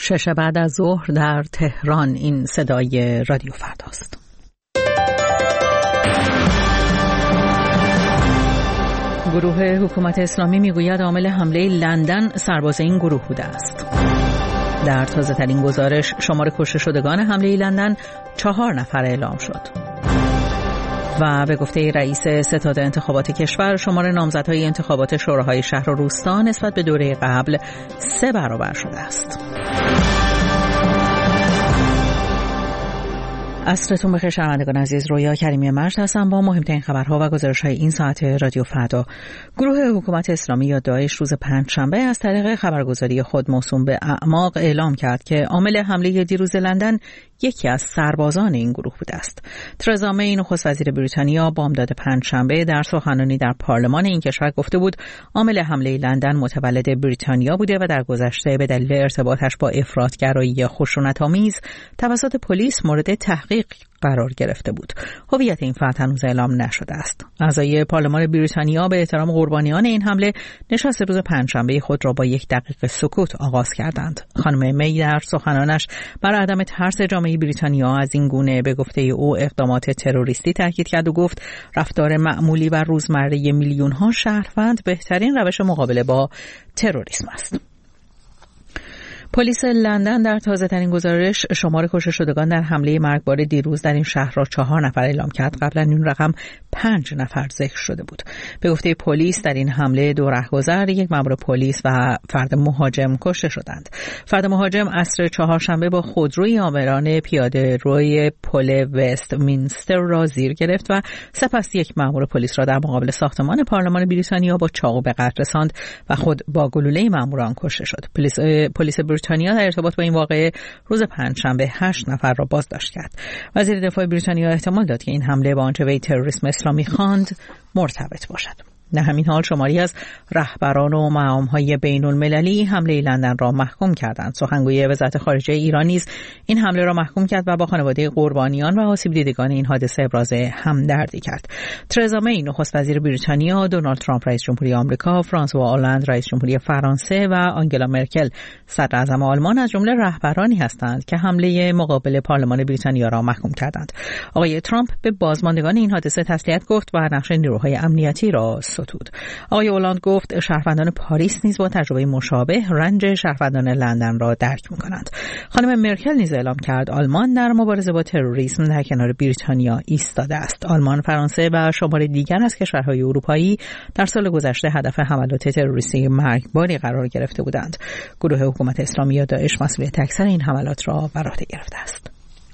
6 بعد از ظهر در تهران. این صدای رادیو فرداست. گروه حکومت اسلامی میگوید عامل حمله لندن سرباز این گروه بوده است. در تازه ترین گزارش شمار کشته شدگان حمله لندن 4 نفر اعلام شد. و به گفته رئیس ستاد انتخابات کشور شمار نامزدهای انتخابات شوراهای شهر و روستا نسبت به دوره قبل 3 برابر شده است. عصرتون بخیر شنوندگان عزیز، رویا کریمی مجد هستم با مهمترین خبرها و گزارش‌های این ساعت رادیو فردا. گروه حکومت اسلامی یا داعش روز پنجشنبه از طریق خبرگزاری خود موسوم به اعماق اعلام کرد که عامل حمله دیروز لندن یکی از سربازان این گروه بوده است. ترزا می نخست وزیر بریتانیا بامداد پنجشنبه در سخنرانی در پارلمان این کشور گفته بود عامل حمله لندن متولد بریتانیا بوده و در گذشته به دلیل ارتباطش با افراط‌گرایی خشونت‌آمیز توسط پلیس مورد تحقیق قرار گرفته بود. هویت این فرد هنوز اعلام نشده است. اعضای پارلمان بریتانیا به احترام قربانیان این حمله نشست روز پنجشنبه خود را با 1 دقیقه سکوت آغاز کردند. خانم می در سخنانش بر عدم ترس جامعه بریتانیا از این گونه به گفته او اقدامات تروریستی تاکید کرد و گفت رفتار معمولی و روزمره میلیون‌ها شهروند بهترین روش مقابله با تروریسم است. پلیس لندن در تازه‌ترین گزارش شمار کشته شدگان در حمله مرگبار دیروز در این شهر را 4 نفر اعلام کرد. قبلا این رقم 5 نفر ذکر شده بود. به گفته پلیس در این حمله 2 رهگذر، 1 مأمور پلیس و فرد مهاجم کشته شدند. فرد مهاجم عصر چهارشنبه با خودروی آمران پیاده روی پل وستمینستر را زیر گرفت و سپس 1 مأمور پلیس را در مقابل ساختمان پارلمان بریتانیا با چاقو به قتل رساند و خود با گلوله مأموران کشته شد. پلیس بریتانیا در ارتباط با این واقعه روز پنجشنبه 8 نفر را بازداشت کرد. وزیر دفاع بریتانیا احتمال داد که این حمله با آنچه وی تروریسم اسلامی خواند مرتبط باشد. در همین حال شماری از رهبران و مقام‌های بین‌المللی حمله لندن را محکوم کردند. سخنگوی وزارت خارجه ایران نیز این حمله را محکوم کرد و با خانواده قربانیان و آسیب دیدگان این حادثه ابراز همدردی کرد. ترزا می نخست وزیر بریتانیا، دونالد ترامپ رئیس جمهوری آمریکا، فرانسوا آلند رئیس جمهوری فرانسه و آنگلا مرکل صدر اعظم آلمان از جمله رهبرانی هستند که حمله مقابل پارلمان بریتانیا را محکوم کردند. آقای ترامپ به بازماندگان این حادثه تسلیت گفت و نقش نیروهای امنیتی را ستود. آقای هولند گفت شهروندان پاریس نیز با تجربه مشابه رنج شهروندان لندن را درک می‌کنند. خانم مرکل نیز اعلام کرد آلمان در مبارزه با تروریسم در کنار بریتانیا ایستاده است. آلمان، فرانسه و شمار دیگر از کشورهای اروپایی در سال گذشته هدف حملات تروریستی مرگباری قرار گرفته بودند. گروه حکومت اسلامی یا داعش مسئولیت اکثر این حملات را بر عهده گرفته است.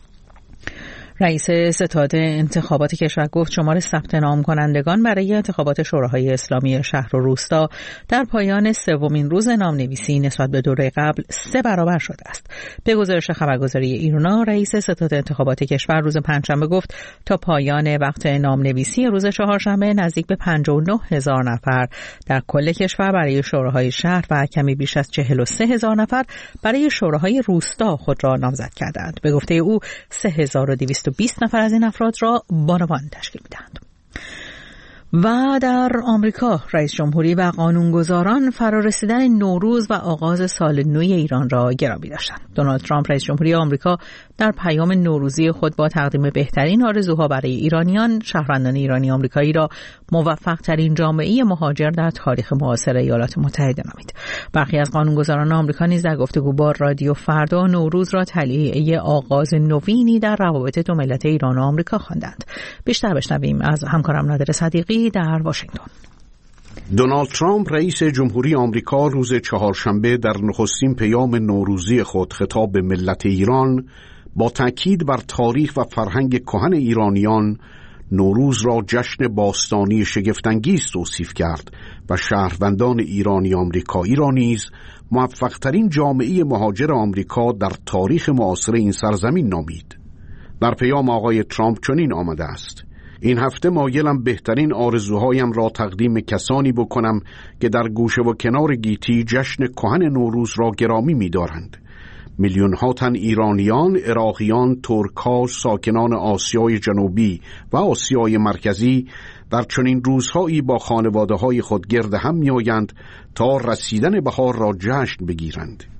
رئیس ستاد انتخابات کشور گفت شمار ثبت نام کنندگان برای انتخابات شوراهای اسلامی شهر و روستا در پایان 3مین روز نامنویسی نسبت به دوره قبل 3 برابر شده است. به گزارش خبرگزاری ایرنا، رئیس ستاد انتخابات کشور روز پنجشنبه گفت تا پایان وقت نامنویسی روز چهارشنبه نزدیک به 59,000 نفر در کل کشور برای شوراهای شهر و کمی بیش از 43,000 نفر برای شوراهای روستا خود را نامزد کردند. به گفته او 3,220 نفر از این افراد را بانوان تشکیل می‌دهند. و در آمریکا رئیس جمهوری و قانونگذاران فرارسیدن نوروز و آغاز سال نو ایران را گرامی داشتند. دونالد ترامپ رئیس جمهوری آمریکا در پیام نوروزی خود با تقدیم بهترین آرزوها برای ایرانیان، شهروندان ایرانی آمریکایی را موفق‌ترین جامعه مهاجر در تاریخ معاصر ایالات متحده نامید. برخی از قانونگذاران آمریکا نیز در گفتگو با رادیو فردا نوروز را طلیعه آغاز نوینی در روابط دو ملت ایران و آمریکا خواندند. بیشتر بشنویم از همکارم نادر صدیقی در واشنگتن. دونالد ترامپ رئیس جمهوری آمریکا روز چهارشنبه در نخستین پیام نوروزی خود خطاب به ملت ایران با تاکید بر تاریخ و فرهنگ کهن ایرانیان نوروز را جشن باستانی شگفت‌انگیز توصیف کرد و شهروندان ایرانی آمریکایی را نیز موفق‌ترین جامعه مهاجر آمریکا در تاریخ معاصر این سرزمین نامید. در پیام آقای ترامپ چنین آمده است: این هفته مایلم بهترین آرزوهایم را تقدیم کسانی بکنم که در گوشه و کنار گیتی جشن کهن نوروز را گرامی می‌دارند. میلیون‌ها تن ایرانیان، عراقیان، ترک‌ها، ساکنان آسیای جنوبی و آسیای مرکزی در چنین روزهایی با خانواده‌های خود گرد هم می‌آیند تا رسیدن بهار را جشن بگیرند.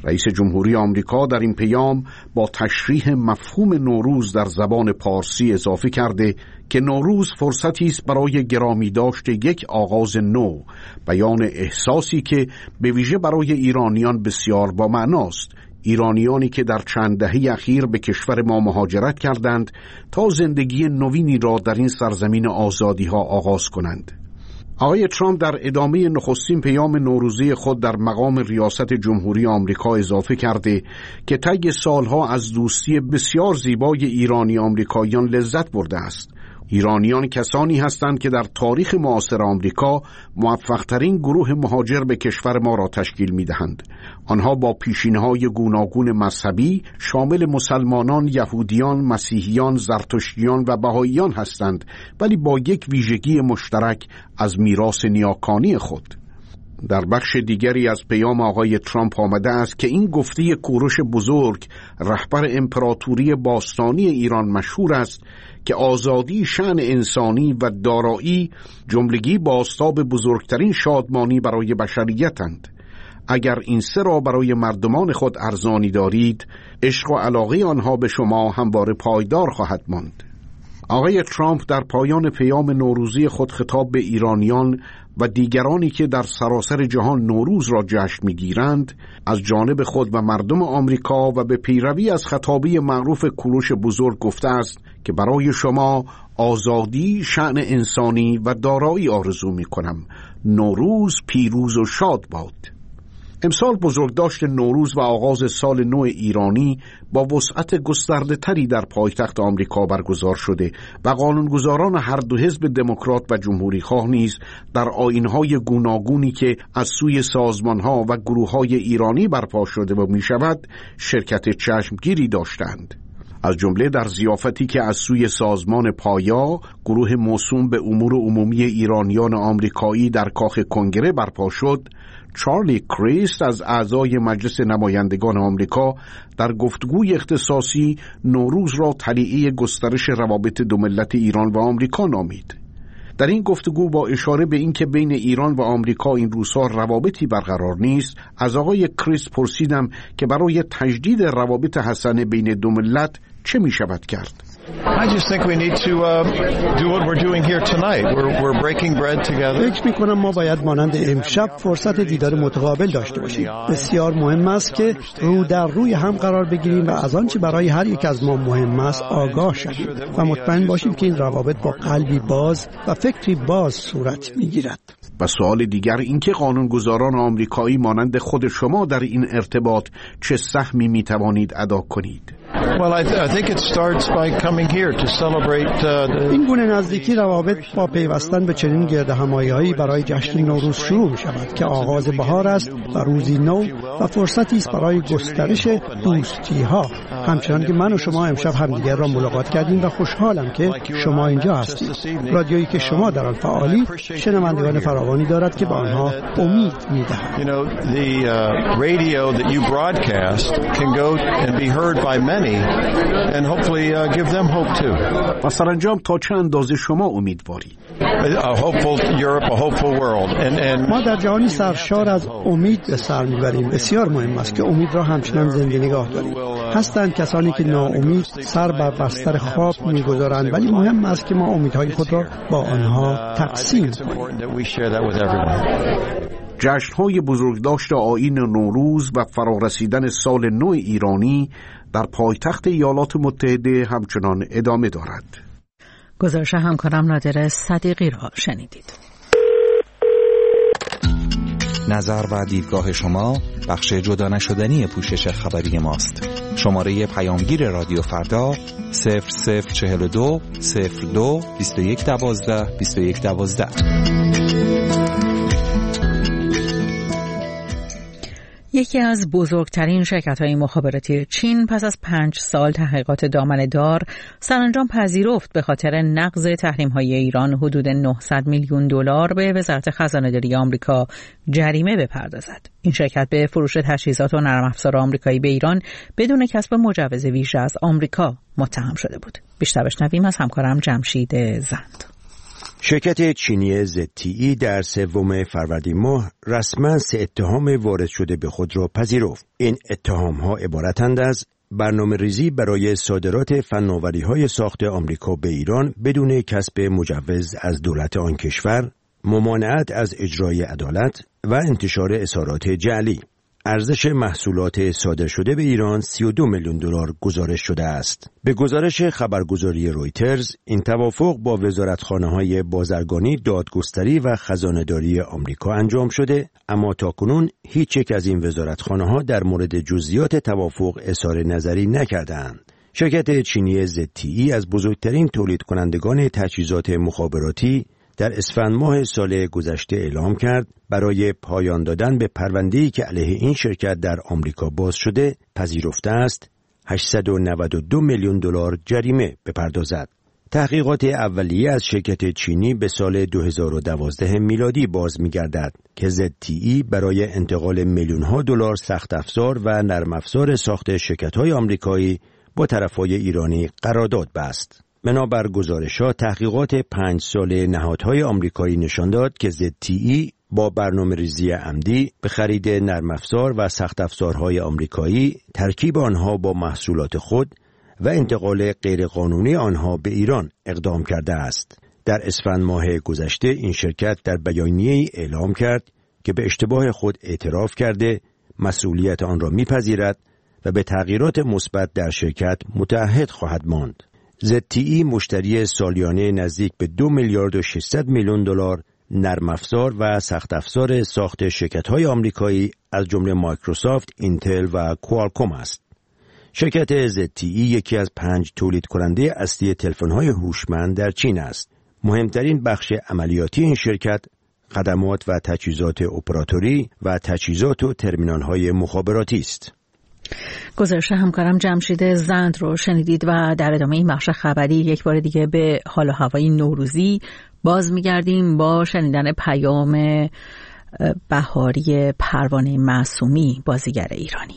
رئیس جمهوری آمریکا در این پیام با تشریح مفهوم نوروز در زبان پارسی اضافه کرده که نوروز فرصتی است برای گرامی داشت یک آغاز نو، بیان احساسی که به ویژه برای ایرانیان بسیار با معناست، ایرانیانی که در چند دهه اخیر به کشور ما مهاجرت کردند تا زندگی نوینی را در این سرزمین آزادی ها آغاز کنند. آقای ترامپ در ادامه نخستین پیام نوروزی خود در مقام ریاست جمهوری آمریکا اضافه کرده که طی سالها از دوستی بسیار زیبای ایرانی آمریکاییان لذت برده است. ایرانیان کسانی هستند که در تاریخ معاصر آمریکا موفق‌ترین گروه مهاجر به کشور ما را تشکیل می‌دهند. آنها با پیشینه‌های گوناگون مذهبی شامل مسلمانان، یهودیان، مسیحیان، زرتشتیان و بهائیان هستند، ولی با یک ویژگی مشترک از میراث نیاکانی خود. در بخش دیگری از پیام آقای ترامپ آمده است که این گفته کوروش بزرگ رهبر امپراتوری باستانی ایران مشهور است که آزادی، شأن انسانی و دارایی جملگی بازتاب بزرگترین شادمانی برای بشریتند. اگر این سه را برای مردمان خود ارزانی دارید، عشق و علاقه آنها به شما همواره پایدار خواهد ماند. آقای ترامپ در پایان پیام نوروزی خود خطاب به ایرانیان و دیگرانی که در سراسر جهان نوروز را جشن می‌گیرند از جانب خود و مردم آمریکا و به پیروی از خطابه معروف کوروش بزرگ گفته است که برای شما آزادی، شأن انسانی و دارایی آرزو می‌کنم. نوروز پیروز و شاد باد. امسال بزرگداشت نوروز و آغاز سال نو ایرانی با وسعت گسترده تری در پایتخت آمریکا برگزار شده و قانونگذاران هر دو حزب دموکرات و جمهوری خواه نیز در آیین‌های گوناگونی که از سوی سازمان‌ها و گروه‌های ایرانی برپا شده و می‌شود شرکت چشمگیری داشتند. از جمله در ضیافتی که از سوی سازمان پایا، گروه موسوم به امور عمومی ایرانیان آمریکایی در کاخ کنگره برپا شد، چارلی کریست از اعضای مجلس نمایندگان آمریکا در گفتگوی اختصاصی نوروز را طلیعه گسترش روابط دو ملت ایران و آمریکا نامید. در این گفتگو با اشاره به اینکه بین ایران و آمریکا این روزها روابطی برقرار نیست، از آقای کریست پرسیدم که برای تجدید روابط حسنه بین دو ملت چه می شود کرد؟ I just think we need to do what we're doing here tonight. We're breaking bread together. فکر می‌کنم ما باید مانند امشب فرصت دیدار متقابل داشته باشیم. بسیار مهم است که رو در روی هم قرار بگیریم و از آنچه برای هر یک از ما مهم است آگاه شویم و مطمئن باشیم که این روابط با قلبی باز و فکری باز صورت می‌گیرد. و سوال دیگر این که قانونگذاران آمریکایی مانند خود شما در این ارتباط چه سهمی می‌توانید ادا کنید؟ Well, I think it starts by coming here to celebrate این گونه نزدیکی روابط با پیوستن به چنین گردهمایی‌هایی برای جشن نوروز شروع می‌شود که آغاز بهار است و روزی نو و فرصتی است برای گسترش دوستی‌ها. همچنان که من و شما امشب همدیگر را ملاقات کردیم و خوشحالم که شما اینجا هستید. رادیویی که شما در آن فعالید شنوندگان فراوانی دارد که به آنها امید می‌دهد. You know, the radio that you broadcast can go and be heard by many and hopefully give them hope too. و سرانجام تا چه اندازه شما امیدوارید؟ A hopeful Europe, a hopeful world. And ما در جهانی سرشار از امید به سر میبریم. بسیار مهم است که امید را همچنان زنده نگاه داریم. هستند کسانی که ناامید سر بر بستر خواب میگذارند، ولی مهم است که ما امیدهای خود را با آنها تقسیم کنیم. جشن‌های بزرگداشت آیین نوروز و فرارسیدن سال نو ایرانی در پایتخت ایالات متحده همچنان ادامه دارد. گزارش همکارم نادر صدیقی را شنیدید. نظر و دیدگاه شما بخش جدا نشدنی پوشش خبری ماست. شماره پیامگیر رادیو فردا 0042 02 2112 2112. یکی از بزرگترین شرکت‌های مخابراتی چین پس از 5 سال تحقیقات دامنه‌دار سرانجام پذیرفت به خاطر نقض تحریم‌های ایران حدود 900 میلیون دلار به وزارت خزانه‌داری آمریکا جریمه بپردازد. این شرکت به فروش تجهیزات و نرم افزار آمریکایی به ایران بدون کسب مجوز ویژه از آمریکا متهم شده بود. بیشتر بشنویم از همکارم جمشید زند. شرکت چینی ZTE در 3 فروردین ماه رسما 3 اتهام وارد شده به خود را پذیرفت. این اتهام‌ها عبارتند از برنامه‌ریزی برای صادرات فناوری‌های ساخت آمریکا به ایران بدون کسب مجوز از دولت آن کشور، ممانعت از اجرای عدالت و انتشار اظهارات جعلی. ارزش محصولات صادر شده به ایران 32 میلیون دلار گزارش شده است. به گزارش خبرگزاری رویترز، این توافق با وزارتخانه‌های بازرگانی، دادگستری و خزانه‌داری آمریکا انجام شده، اما تاکنون هیچ یک از این وزارتخانه‌ها در مورد جزئیات توافق اظهار نظری نکردند. شرکت چینی ZTE از بزرگترین تولید کنندگان تجهیزات مخابراتی در اسفند ماه سال گذشته اعلام کرد برای پایان دادن به پرونده‌ای که علیه این شرکت در آمریکا باز شده پذیرفته است 892 میلیون دلار جریمه بپردازد. تحقیقات اولیه از شرکت چینی به سال 2012 میلادی باز می‌گردد که ZTE برای انتقال میلیون‌ها دلار سخت افزار و نرم افزار ساخت شرکت‌های آمریکایی با طرف‌های ایرانی قرارداد بست. بنابر گزارش‌ها تحقیقات 5 ساله نهادهای آمریکایی نشان داد که ZTE با برنامه‌ریزی عمدی به خرید نرم افزار و سخت افزارهای آمریکایی، ترکیب آنها با محصولات خود و انتقال غیرقانونی آنها به ایران اقدام کرده است. در اسفند ماه گذشته این شرکت در بیانیه‌ای اعلام کرد که به اشتباه خود اعتراف کرده مسئولیت آن را می‌پذیرد و به تغییرات مثبت در شرکت متعهد خواهد ماند. ZTE مشتری سالیانه نزدیک به 2 میلیارد و 600 میلیون دلار نرم افزار و سخت افزار ساخت شرکت‌های آمریکایی از جمله مایکروسافت، اینتل و کوالکوم است. شرکت ZTE یکی از 5 تولید کننده اصلی تلفن‌های هوشمند در چین است. مهمترین بخش عملیاتی این شرکت خدمات و تجهیزات اپراتوری و تجهیزات و ترمینال‌های مخابراتی است. گزارش همکارم جمشید زند رو شنیدید و در ادامه این بخش خبری یک بار دیگه به حال و هوای نوروزی باز می‌گردیم با شنیدن پیام بهاری پروانه معصومی، بازیگر ایرانی.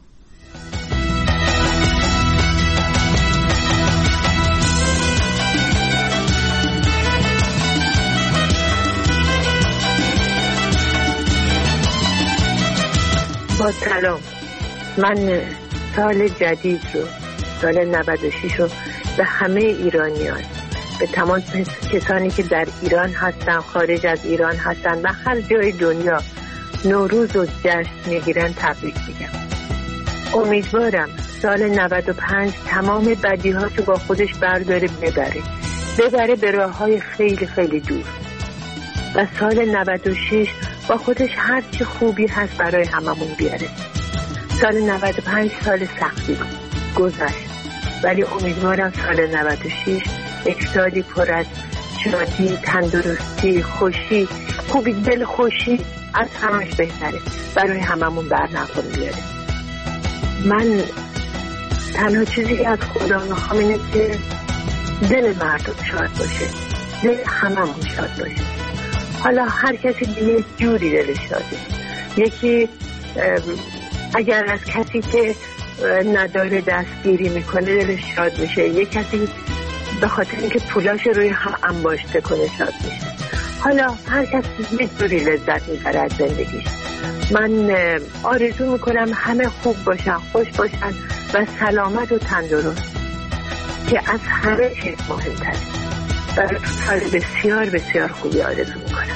با سلام، من سال جدید رو، سال 96 رو به همه ایرانیان، به تمام کسانی که در ایران هستن، خارج از ایران هستن و هر جای دنیا نوروز و جشن میگیرن تبریک میگم. امیدوارم سال 95 تمام بدیهاشو با خودش برداره ببره به راههای خیلی خیلی دور و سال 96 با خودش هر چی خوبی هست برای هممون بیاره. سال 95 سال سختی گذشت، ولی امیدوارم سال 96 یک سالی پر از شادی، تندرستی، خوشی، خوبی، دل خوشی از همش بهتره برای هممون برنخوری بیاره. من تنها چیزی که از خدا میخوام اینه که دل مردم شاد باشه، دل هممون شاد باشه. حالا هر کسی دیگه جوری دلش شاده. یکی اگر از کسی که نداره دستگیری میکنه دلش شاد میشه، یک کسی به خاطر اینکه پولاش روی هم انباشته کنه شاد میشه. حالا هر کسی یه جوری لذت میبره از زندگیش. من آرزو میکنم همه خوب باشن، خوش باشن و سلامت و تندرست که از همه چیز مهمتره. برای سال بسیار بسیار خوبی آرزو میکنم.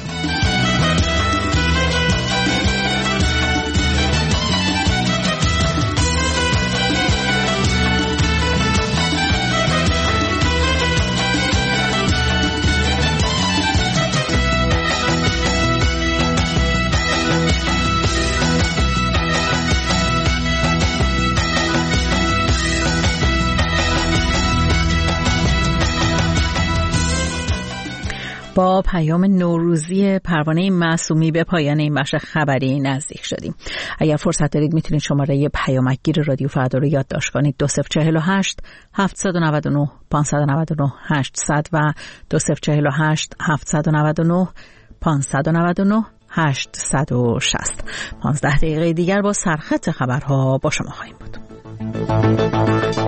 با پیام نوروزی پروانه معصومی به پایان این بخش خبری نزدیک شدیم. اگر فرصت دارید میتونید شماره پیامکگیر رادیو فردا رو یادداشت کنید: 2048 799 599 800 و 2048 799 599 860. 15 دقیقه دیگر با سرخط خبرها با شما خواهیم بود.